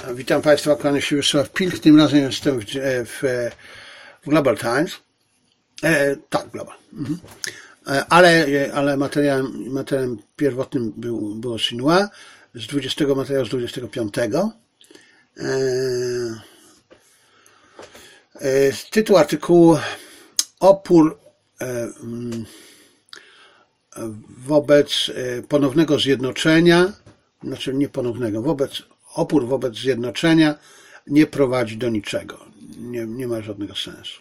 Witam Państwa, kłaniam się Wiesław Pilch. Tym razem jestem w Global Times. Tak, Global. Ale materiałem pierwotnym było Xinhua, z 20 materiału z 25. Tytuł artykułu: opór wobec ponownego zjednoczenia, znaczy nie ponownego, opór wobec zjednoczenia nie prowadzi do niczego. Nie ma żadnego sensu.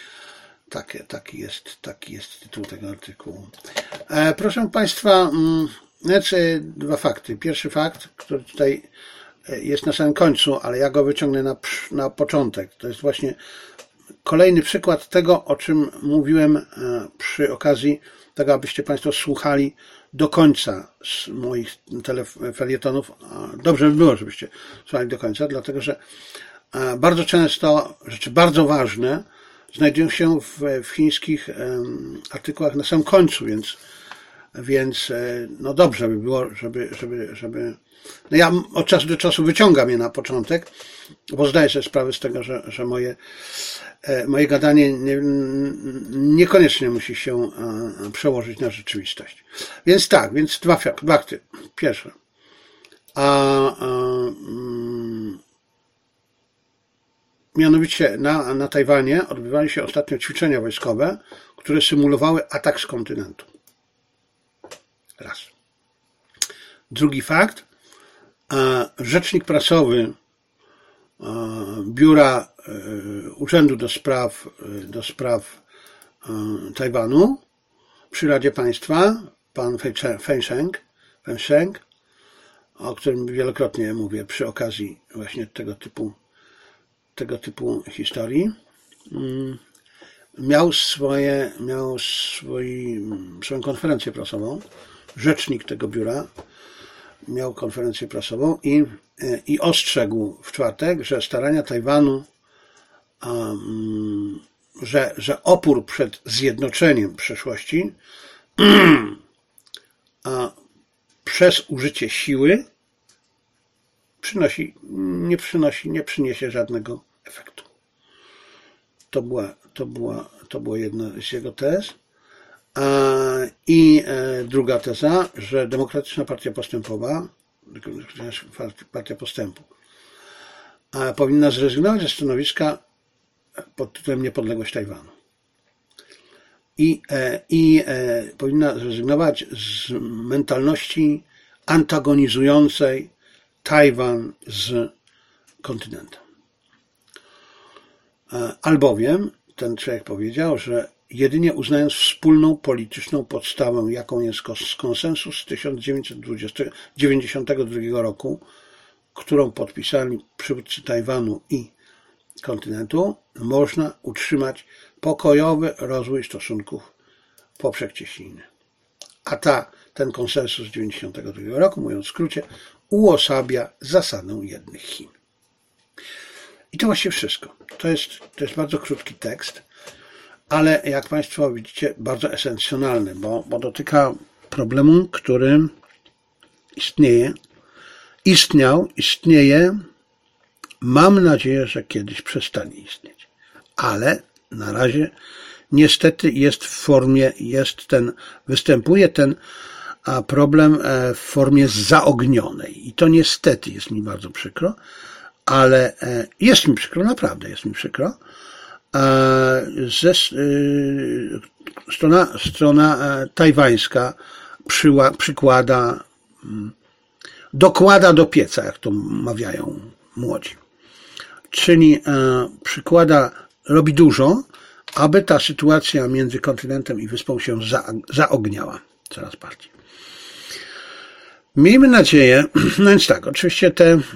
Taki jest tytuł tego artykułu. Proszę Państwa, dwa fakty. Pierwszy fakt, który tutaj jest na samym końcu, ale ja go wyciągnę na początek. To jest właśnie kolejny przykład tego, o czym mówiłem przy okazji tego, abyście Państwo słuchali do końca z moich felietonów. Dobrze by było, żebyście słuchali do końca, dlatego że bardzo często rzeczy bardzo ważne znajdują się w chińskich artykułach na samym końcu, więc no dobrze by było, żeby no ja od czasu do czasu wyciągam je na początek, bo zdaję sobie sprawę z tego, że moje gadanie niekoniecznie musi się przełożyć na rzeczywistość. Więc dwa fakty. Pierwsze. Mianowicie na Tajwanie odbywały się ostatnio ćwiczenia wojskowe, które symulowały atak z kontynentu. Raz. Drugi fakt. Rzecznik prasowy Biura Urzędu do spraw Tajwanu przy Radzie Państwa, pan Feng Sheng, o którym wielokrotnie mówię przy okazji właśnie tego typu historii, miał swoją konferencję prasową. Rzecznik tego biura miał konferencję prasową i ostrzegł w czwartek, że starania Tajwanu, że opór przed zjednoczeniem w przeszłości przez użycie siły nie przyniesie żadnego efektu. To była jedna z jego tez. I druga teza, że Demokratyczna Partia Postępu powinna zrezygnować ze stanowiska pod tytułem Niepodległość Tajwanu. I powinna zrezygnować z mentalności antagonizującej Tajwan z kontynentem. Albowiem ten człowiek powiedział, że jedynie uznając wspólną polityczną podstawę, jaką jest konsensus z 1992 roku, którą podpisali przywódcy Tajwanu i kontynentu, można utrzymać pokojowy rozwój stosunków poprzekcieśniny. A ten konsensus z 1992 roku, mówiąc w skrócie, uosabia zasadę jednych Chin. I to właściwie wszystko. To jest bardzo krótki tekst, ale jak Państwo widzicie, bardzo esencjonalny, bo dotyka problemu, który istnieje, mam nadzieję, że kiedyś przestanie istnieć. Ale na razie niestety występuje ten problem w formie zaognionej. I to niestety jest mi bardzo przykro, ale jest mi przykro, naprawdę jest mi przykro. Strona tajwańska dokłada do pieca, jak to mawiają młodzi. Czyli robi dużo, aby ta sytuacja między kontynentem i wyspą się zaogniała coraz bardziej. Miejmy nadzieję, no więc tak, oczywiście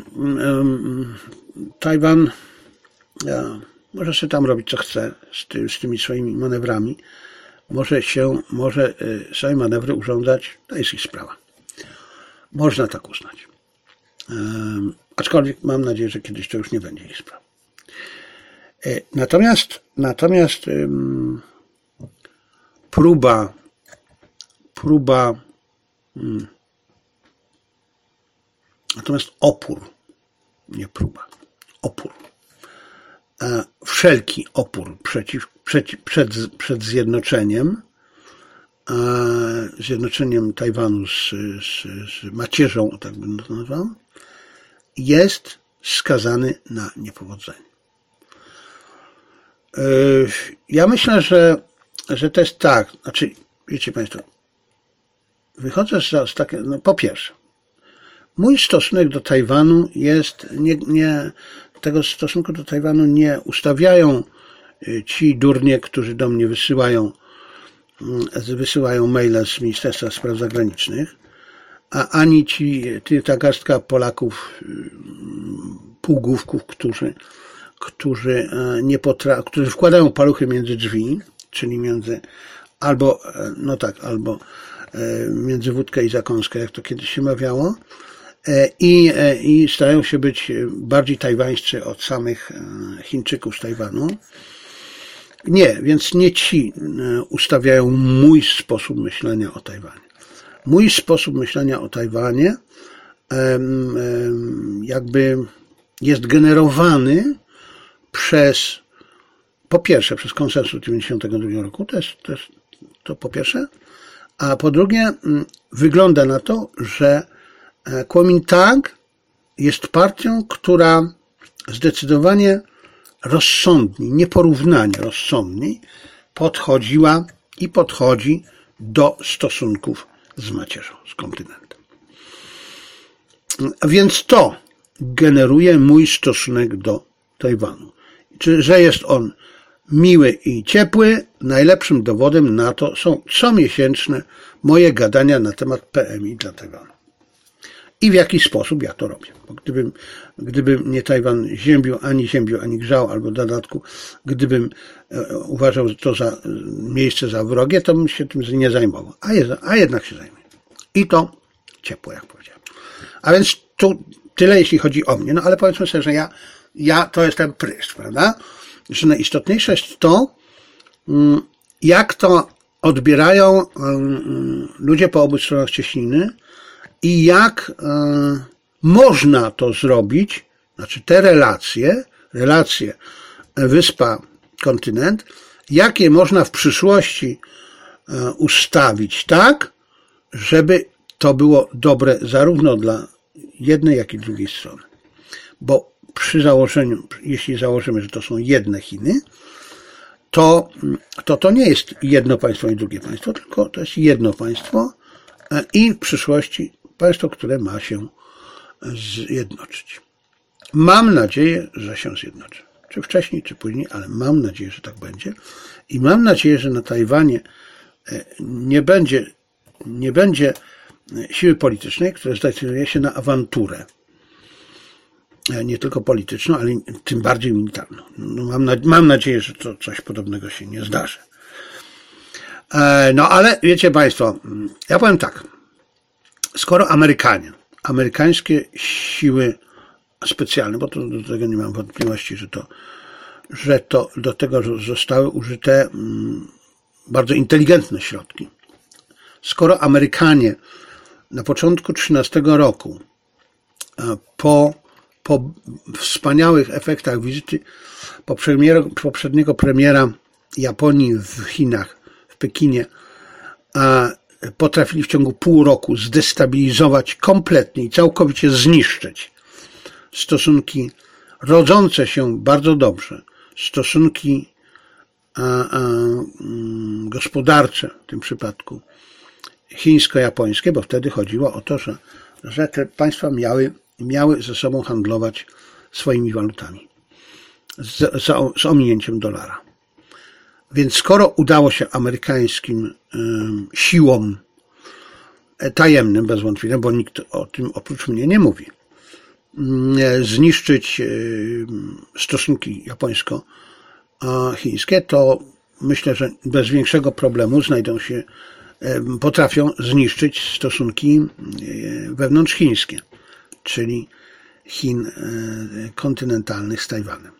Tajwan może sobie tam robić co chce z tymi swoimi manewrami. Może swoje manewry urządzać, to jest ich sprawa. Można tak uznać. Aczkolwiek mam nadzieję, że kiedyś to już nie będzie ich sprawa. Natomiast opór nie próba, opór. Wszelki opór przed zjednoczeniem Tajwanu z macierzą, tak bym to nazwał, jest skazany na niepowodzenie. Ja myślę, że to jest tak, znaczy, wiecie Państwo, wychodzę z takiego, no po pierwsze, mój stosunek do Tajwanu jest, tego stosunku do Tajwanu nie ustawiają ci durnie, którzy do mnie wysyłają maile z Ministerstwa Spraw Zagranicznych, a ani ta garstka Polaków, półgłówków, którzy wkładają paluchy między drzwi, czyli albo między wódkę i zakąskę, jak to kiedyś się mawiało, i starają się być bardziej tajwańscy od samych Chińczyków z Tajwanu. Więc nie ci ustawiają mój sposób myślenia o Tajwanie. Mój sposób myślenia o Tajwanie jakby jest generowany po pierwsze przez konsensus 1992 roku, to po pierwsze, a po drugie wygląda na to, że Kuomintang jest partią, która zdecydowanie rozsądniej, nieporównanie rozsądniej podchodziła i podchodzi do stosunków z macierzą, z kontynentem. Więc to generuje mój stosunek do Tajwanu. Że jest on miły i ciepły, najlepszym dowodem na to są comiesięczne moje gadania na temat PMI dla Tajwanu. I w jaki sposób ja to robię. Bo gdyby mnie Tajwan ziębił, ani grzał, albo w dodatku, gdybym uważał to za miejsce za wrogie, to bym się tym nie zajmował. A jednak się zajmuję. I to ciepło, jak powiedziałem. A więc tu tyle, jeśli chodzi o mnie. No ale powiedzmy sobie, że ja to jestem pryszcz, prawda? Że najistotniejsze jest to, jak to odbierają ludzie po obu stronach cieśniny i jak można to zrobić, znaczy te relacje wyspa-kontynent, jakie można w przyszłości ustawić tak, żeby to było dobre zarówno dla jednej, jak i drugiej strony. Bo jeśli założymy, że to są jedne Chiny, to nie jest jedno państwo i drugie państwo, tylko to jest jedno państwo i w przyszłości państwo, które ma się zjednoczyć. Mam nadzieję, że się zjednoczy. Czy wcześniej, czy później, ale mam nadzieję, że tak będzie. I mam nadzieję, że na Tajwanie nie będzie siły politycznej, która zdecyduje się na awanturę. Nie tylko polityczną, ale tym bardziej militarną. Mam nadzieję, że to coś podobnego się nie zdarzy. No ale wiecie Państwo, ja powiem tak. Skoro amerykańskie siły specjalne, bo to do tego nie mam wątpliwości, że to do tego zostały użyte bardzo inteligentne środki. Skoro Amerykanie na początku 2013 roku po wspaniałych efektach wizyty poprzedniego premiera Japonii w Chinach, w Pekinie, potrafili w ciągu pół roku zdestabilizować kompletnie i całkowicie zniszczyć stosunki rodzące się bardzo dobrze, stosunki gospodarcze w tym przypadku chińsko-japońskie, bo wtedy chodziło o to, że te państwa miały ze sobą handlować swoimi walutami z ominięciem dolara. Więc skoro udało się amerykańskim siłom tajemnym, bez wątpienia, bo nikt o tym oprócz mnie nie mówi, zniszczyć stosunki japońsko-chińskie, to myślę, że bez większego problemu potrafią zniszczyć stosunki wewnątrzchińskie, czyli Chin kontynentalnych z Tajwanem.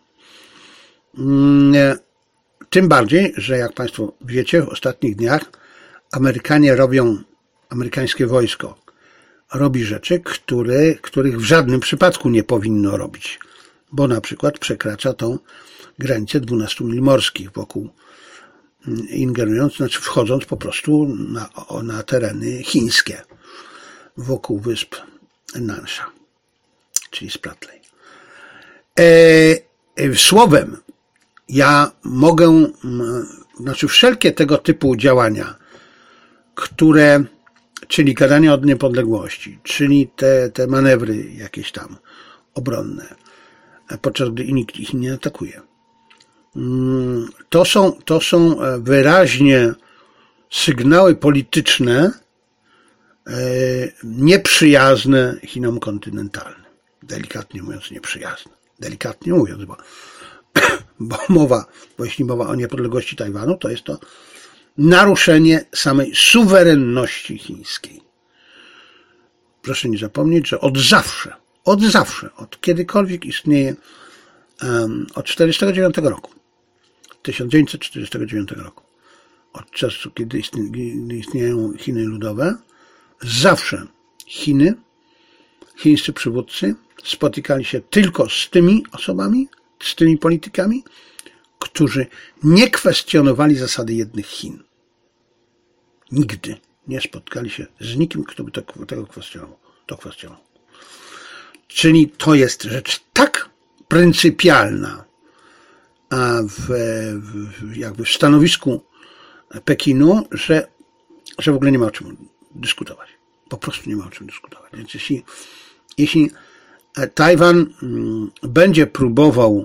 Tym bardziej, że jak Państwo wiecie, w ostatnich dniach amerykańskie wojsko robi rzeczy, których w żadnym przypadku nie powinno robić, bo na przykład przekracza tą granicę 12 mil morskich wokół, ingerując, znaczy wchodząc po prostu na tereny chińskie wokół wysp Nansha, czyli Spratly. Słowem, ja mogę, znaczy wszelkie tego typu działania, czyli gadania od niepodległości, czyli te manewry jakieś tam obronne, podczas gdy nikt ich nie atakuje, to są wyraźnie sygnały polityczne nieprzyjazne Chinom kontynentalnym. Delikatnie mówiąc nieprzyjazne. Delikatnie mówiąc, bo jeśli mowa o niepodległości Tajwanu, to jest to naruszenie samej suwerenności chińskiej. Proszę nie zapomnieć, że od kiedykolwiek istnieje, od 1949 roku, od czasu, kiedy istnieją Chiny ludowe, zawsze chińscy przywódcy spotykali się tylko z tymi osobami, z tymi politykami, którzy nie kwestionowali zasady jednych Chin. Nigdy nie spotkali się z nikim, kto by tego kwestionował. Czyli to jest rzecz tak pryncypialna jakby w stanowisku Pekinu, że w ogóle nie ma o czym dyskutować. Po prostu nie ma o czym dyskutować. Więc jeśli Tajwan będzie próbował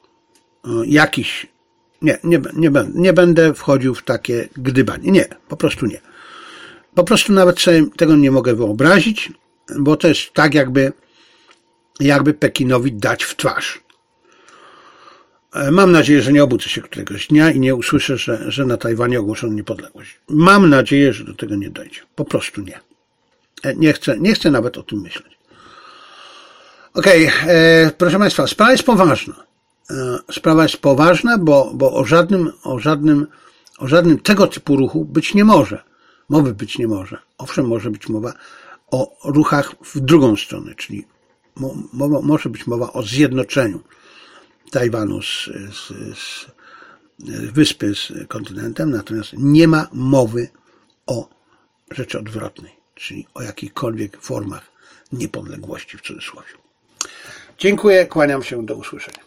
nie będę wchodził w takie gdybanie. Nie, po prostu nie. Po prostu nawet sobie tego nie mogę wyobrazić, bo to jest tak jakby Pekinowi dać w twarz. Mam nadzieję, że nie obudzę się któregoś dnia i nie usłyszę, że na Tajwanie ogłoszono niepodległość. Mam nadzieję, że do tego nie dojdzie. Po prostu nie. Nie chcę nawet o tym myśleć. Okej, proszę Państwa, sprawa jest poważna. Sprawa jest poważna, bo o żadnym tego typu ruchu być nie może. Mowy być nie może. Owszem, może być mowa o ruchach w drugą stronę, czyli może być mowa o zjednoczeniu Tajwanu z wyspy z kontynentem, natomiast nie ma mowy o rzeczy odwrotnej, czyli o jakichkolwiek formach niepodległości w cudzysłowie. Dziękuję, kłaniam się, do usłyszenia.